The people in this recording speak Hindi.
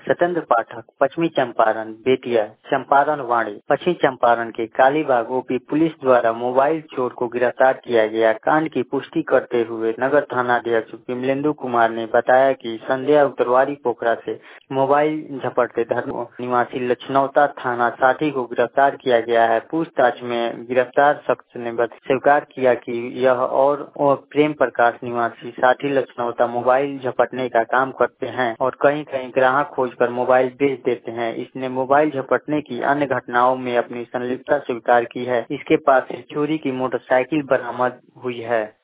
सत्येंद्र पाठक, पश्चिमी चंपारण, बेतिया चंपारण वाणी। पश्चिमी चंपारण के कालीबाग ओपी पुलिस द्वारा मोबाइल चोर को गिरफ्तार किया गया। कांड की पुष्टि करते हुए नगर थानाध्यक्ष विमलेंदु कुमार ने बताया कि संध्या उत्तरवारी पोखरा से मोबाइल झपटते धर्म निवासी लछनौता थाना साठी को गिरफ्तार किया गया है। पूछताछ में गिरफ्तार शख्स ने स्वीकार किया कि यह और प्रेम प्रकाश निवासी साठी लछनौता मोबाइल झपटने का काम करते हैं और कहीं कहीं ग्राहक खोजकर मोबाइल बेच देते हैं। इसने मोबाइल झपटने की अन्य घटनाओं में अपनी संलिप्तता स्वीकार की है। इसके पास से चोरी की मोटरसाइकिल बरामद हुई है।